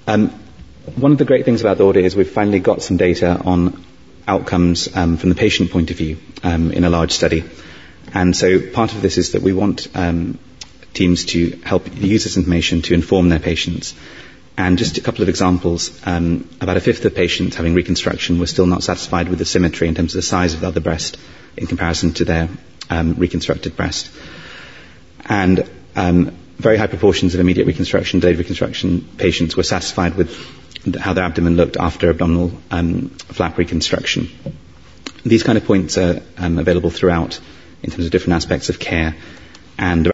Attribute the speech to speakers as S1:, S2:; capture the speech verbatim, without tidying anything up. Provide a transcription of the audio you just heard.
S1: Um, one of the great things about the audit is we've finally got some data on outcomes um, from the patient point of view um, in a large study. And so part of this is that we want um, teams to help use this information to inform their patients. And just a couple of examples, um, about a fifth of patients having reconstruction were still not satisfied with the symmetry in terms of the size of the other breast in comparison to their um, reconstructed breast. And um, very high proportions of immediate reconstruction, delayed reconstruction patients were satisfied with how their abdomen looked after abdominal um, flap reconstruction. These kind of points are um, available throughout in terms of different aspects of care, and